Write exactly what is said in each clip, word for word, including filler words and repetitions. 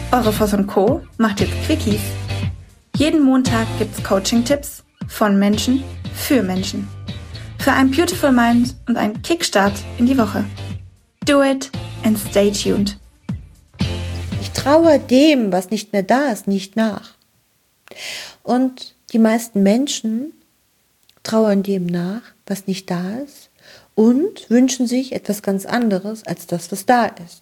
Eure Voss und Co. macht jetzt Quickies. Jeden Montag gibt's Coaching-Tipps von Menschen für Menschen. Für ein Beautiful Mind und einen Kickstart in die Woche. Do it and stay tuned. Ich traue dem, was nicht mehr da ist, nicht nach. Und die meisten Menschen trauern dem nach, was nicht da ist, und wünschen sich etwas ganz anderes als das, was da ist.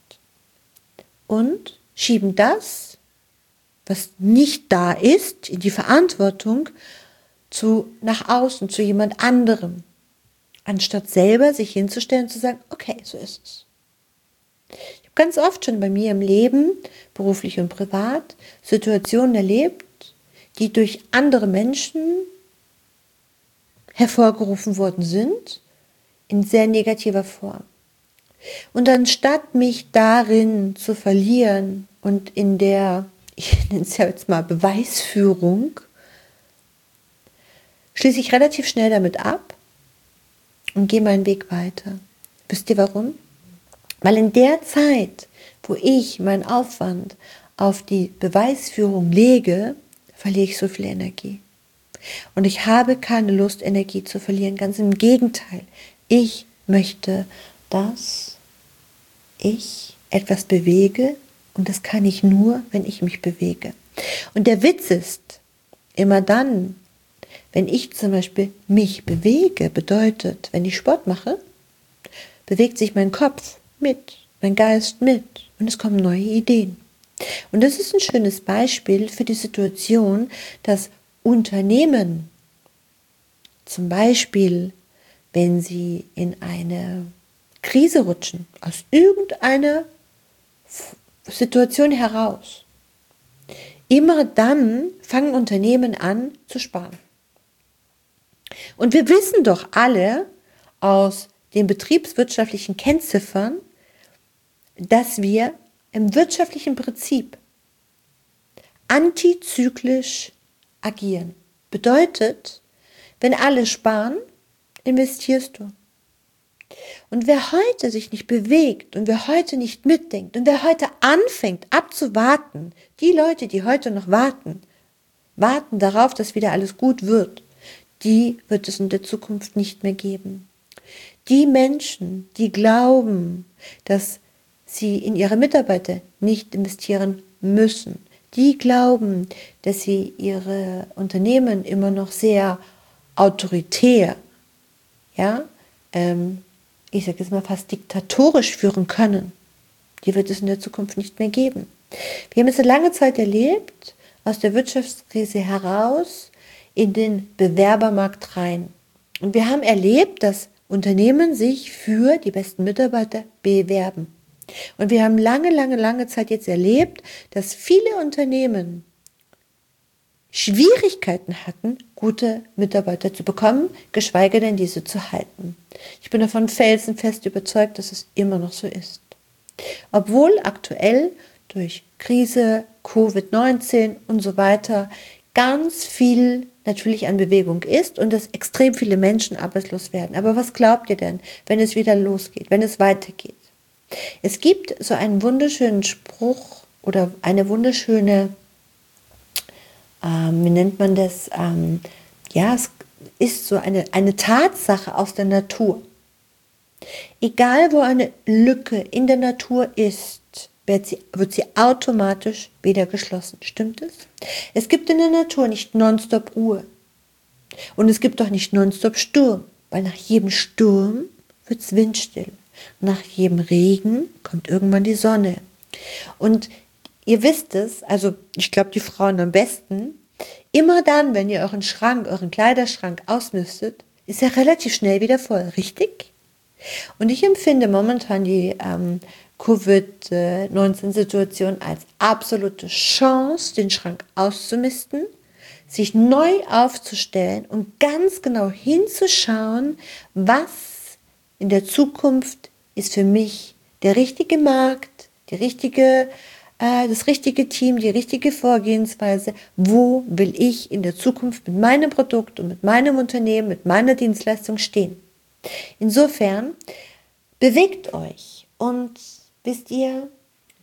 Und schieben das, was nicht da ist, in die Verantwortung zu nach außen, zu jemand anderem, anstatt selber sich hinzustellen und zu sagen, okay, so ist es. Ich habe ganz oft schon bei mir im Leben, beruflich und privat, Situationen erlebt, die durch andere Menschen hervorgerufen worden sind, in sehr negativer Form. Und anstatt mich darin zu verlieren und in der, ich nenne es ja jetzt mal Beweisführung, schließe ich relativ schnell damit ab und gehe meinen Weg weiter. Wisst ihr warum? Weil in der Zeit, wo ich meinen Aufwand auf die Beweisführung lege, verliere ich so viel Energie. Und ich habe keine Lust, Energie zu verlieren. Ganz im Gegenteil. Ich möchte, dass ich etwas bewege, und das kann ich nur, wenn ich mich bewege. Und der Witz ist, immer dann, wenn ich zum Beispiel mich bewege, bedeutet, wenn ich Sport mache, bewegt sich mein Kopf mit, mein Geist mit, und es kommen neue Ideen. Und das ist ein schönes Beispiel für die Situation, dass Unternehmen, zum Beispiel, wenn sie in eine Krise rutschen, aus irgendeiner Situation heraus, immer dann fangen Unternehmen an zu sparen. Und wir wissen doch alle aus den betriebswirtschaftlichen Kennziffern, dass wir im wirtschaftlichen Prinzip antizyklisch agieren. Bedeutet, wenn alle sparen, investierst du. Und wer heute sich nicht bewegt und wer heute nicht mitdenkt und wer heute anfängt abzuwarten, die Leute, die heute noch warten, warten darauf, dass wieder alles gut wird, die wird es in der Zukunft nicht mehr geben. Die Menschen, die glauben, dass sie in ihre Mitarbeiter nicht investieren müssen, die glauben, dass sie ihre Unternehmen immer noch sehr autoritär, ja, ähm, ich sage jetzt mal fast diktatorisch führen können, die wird es in der Zukunft nicht mehr geben. Wir haben es eine lange Zeit erlebt, aus der Wirtschaftskrise heraus in den Bewerbermarkt rein. Und wir haben erlebt, dass Unternehmen sich für die besten Mitarbeiter bewerben. Und wir haben lange, lange, lange Zeit jetzt erlebt, dass viele Unternehmen Schwierigkeiten hatten, gute Mitarbeiter zu bekommen, geschweige denn diese zu halten. Ich bin davon felsenfest überzeugt, dass es immer noch so ist. Obwohl aktuell durch Krise, Covid neunzehn und so weiter ganz viel natürlich an Bewegung ist und dass extrem viele Menschen arbeitslos werden. Aber was glaubt ihr denn, wenn es wieder losgeht, wenn es weitergeht? Es gibt so einen wunderschönen Spruch oder eine wunderschöne, ähm, wie nennt man das? Ähm, ja, es ist so eine, eine Tatsache aus der Natur. Egal, wo eine Lücke in der Natur ist, wird sie, wird sie automatisch wieder geschlossen. Stimmt es? Es gibt in der Natur nicht nonstop Ruhe. Und es gibt auch nicht nonstop Sturm, weil nach jedem Sturm wird es windstill. Nach jedem Regen kommt irgendwann die Sonne. Und ihr wisst es, also ich glaube die Frauen am besten, immer dann, wenn ihr euren Schrank, euren Kleiderschrank ausmüsstet, ist er relativ schnell wieder voll, richtig? Und ich empfinde momentan die ähm, Covid neunzehn Situation als absolute Chance, den Schrank auszumisten, sich neu aufzustellen und ganz genau hinzuschauen, was in der Zukunft ist für mich der richtige Markt, die richtige, äh, das richtige Team, die richtige Vorgehensweise. Wo will ich in der Zukunft mit meinem Produkt und mit meinem Unternehmen, mit meiner Dienstleistung stehen? Insofern bewegt euch und wisst ihr,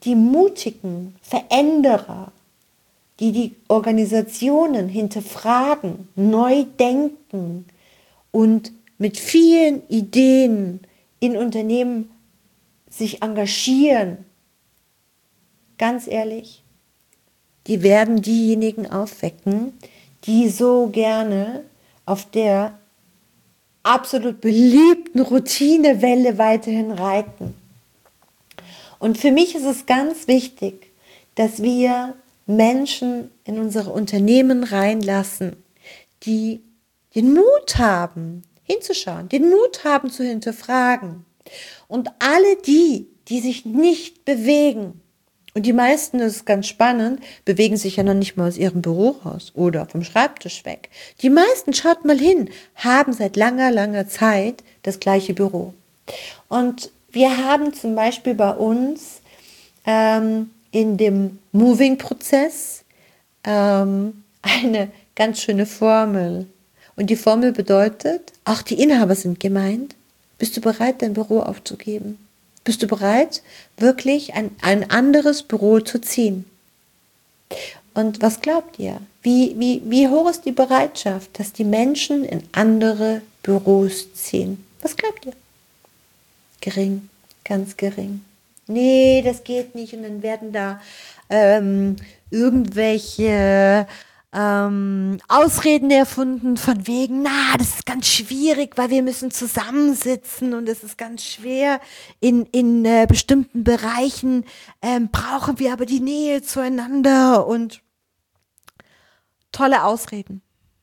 die mutigen Veränderer, die die Organisationen hinterfragen, neu denken und mit vielen Ideen in Unternehmen sich engagieren, ganz ehrlich, die werden diejenigen aufwecken, die so gerne auf der absolut beliebten Routinewelle weiterhin reiten. Und für mich ist es ganz wichtig, dass wir Menschen in unsere Unternehmen reinlassen, die den Mut haben, hinzuschauen, den Mut haben zu hinterfragen. Und alle die, die sich nicht bewegen, und die meisten, das ist ganz spannend, bewegen sich ja noch nicht mal aus ihrem Büro raus oder vom Schreibtisch weg. Die meisten, schaut mal hin, haben seit langer, langer Zeit das gleiche Büro. Und wir haben zum Beispiel bei uns ähm, in dem Moving-Prozess ähm, eine ganz schöne Formel. Und die Formel bedeutet, auch die Inhaber sind gemeint. Bist du bereit, dein Büro aufzugeben? Bist du bereit, wirklich ein, ein anderes Büro zu ziehen? Und was glaubt ihr? Wie, wie, wie hoch ist die Bereitschaft, dass die Menschen in andere Büros ziehen? Was glaubt ihr? Gering, ganz gering. Nee, das geht nicht. Und dann werden da ähm, irgendwelche ähm, Ausreden erfunden von wegen, na, das ist ganz schwierig, weil wir müssen zusammensitzen und es ist ganz schwer. In, in äh, bestimmten Bereichen ähm, brauchen wir aber die Nähe zueinander und tolle Ausreden.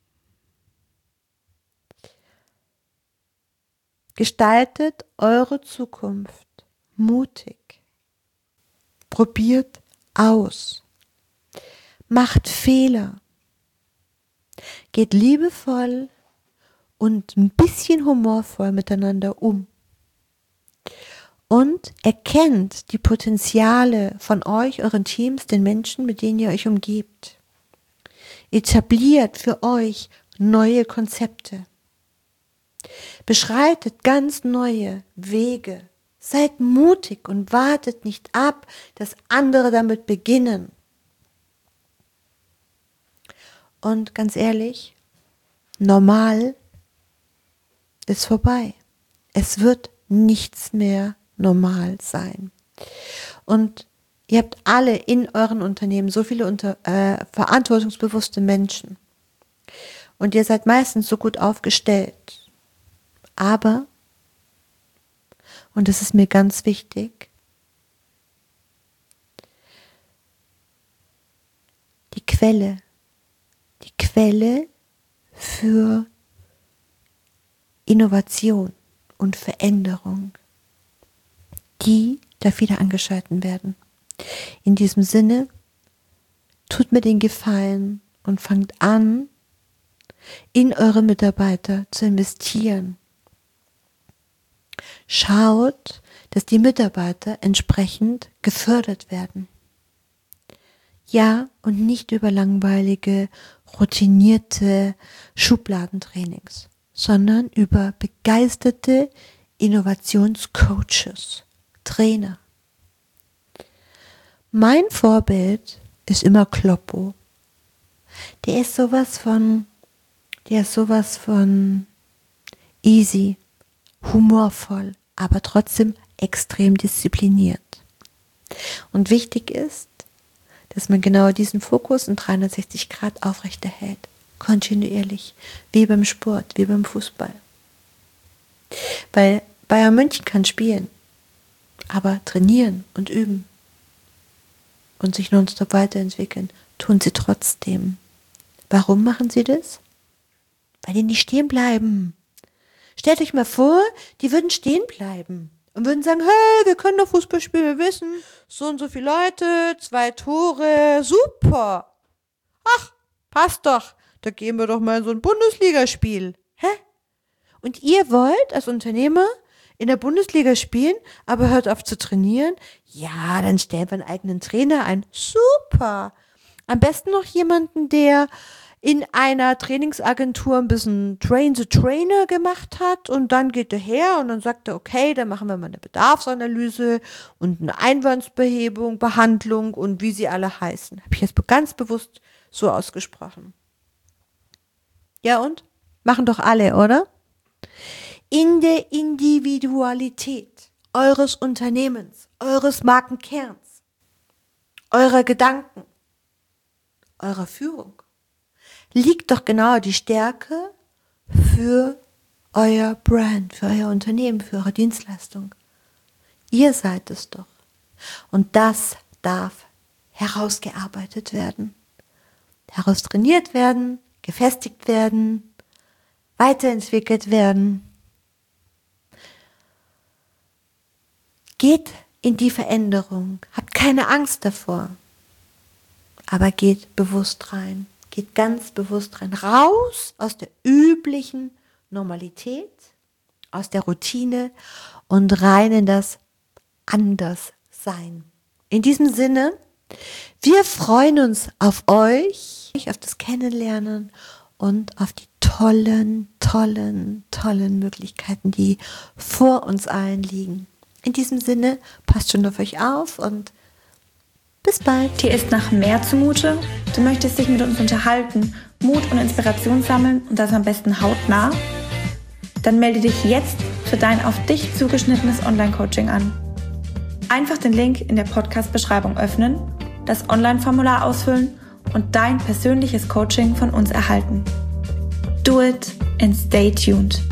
Gestaltet eure Zukunft mutig. Probiert aus. Macht Fehler. Geht liebevoll und ein bisschen humorvoll miteinander um. Und erkennt die Potenziale von euch, euren Teams, den Menschen, mit denen ihr euch umgebt. Etabliert für euch neue Konzepte. Beschreitet ganz neue Wege. Seid mutig und wartet nicht ab, dass andere damit beginnen. Und ganz ehrlich, normal ist vorbei. Es wird nichts mehr normal sein. Und ihr habt alle in euren Unternehmen so viele unter, äh, verantwortungsbewusste Menschen. Und ihr seid meistens so gut aufgestellt. Aber, und das ist mir ganz wichtig, die Quelle, die Quelle für Innovation und Veränderung, die darf wieder angeschalten werden. In diesem Sinne, tut mir den Gefallen und fangt an, in eure Mitarbeiter zu investieren. Schaut, dass die Mitarbeiter entsprechend gefördert werden. Ja, und nicht über langweilige, routinierte Schubladentrainings, sondern über begeisterte Innovationscoaches, Trainer. Mein Vorbild ist immer Kloppo. Der ist sowas von, der ist sowas von easy, humorvoll, aber trotzdem extrem diszipliniert. Und wichtig ist, dass man genau diesen Fokus in dreihundertsechzig Grad aufrechterhält, kontinuierlich, wie beim Sport, wie beim Fußball. Weil Bayern München kann spielen, aber trainieren und üben und sich nonstop weiterentwickeln, tun sie trotzdem. Warum machen sie das? Weil die nicht stehen bleiben. Stellt euch mal vor, die würden stehen bleiben und würden sagen, hey, wir können doch Fußball spielen, wir wissen, so und so viele Leute, zwei Tore, super. Ach, passt doch, da gehen wir doch mal in so ein Bundesligaspiel. Hä? Und ihr wollt als Unternehmer in der Bundesliga spielen, aber hört auf zu trainieren? Ja, dann stellen wir einen eigenen Trainer ein. Super. Am besten noch jemanden, der in einer Trainingsagentur ein bisschen Train the Trainer gemacht hat und dann geht er her und dann sagt er, okay, dann machen wir mal eine Bedarfsanalyse und eine Einwandsbehebung, Behandlung und wie sie alle heißen. Habe ich jetzt ganz bewusst so ausgesprochen. Ja und? Machen doch alle, oder? In der Individualität eures Unternehmens, eures Markenkerns, eurer Gedanken, eurer Führung liegt doch genau die Stärke für euer Brand, für euer Unternehmen, für eure Dienstleistung. Ihr seid es doch. Und das darf herausgearbeitet werden, heraustrainiert werden, gefestigt werden, weiterentwickelt werden. Geht in die Veränderung, habt keine Angst davor, aber geht bewusst rein. Geht ganz bewusst rein, raus aus der üblichen Normalität, aus der Routine und rein in das Anderssein. In diesem Sinne, wir freuen uns auf euch, auf das Kennenlernen und auf die tollen, tollen, tollen Möglichkeiten, die vor uns allen liegen. In diesem Sinne, passt schon auf euch auf und bis bald. Dir ist nach mehr zumute? Du möchtest dich mit uns unterhalten, Mut und Inspiration sammeln und das am besten hautnah? Dann melde dich jetzt für dein auf dich zugeschnittenes Online-Coaching an. Einfach den Link in der Podcast-Beschreibung öffnen, das Online-Formular ausfüllen und dein persönliches Coaching von uns erhalten. Do it and stay tuned.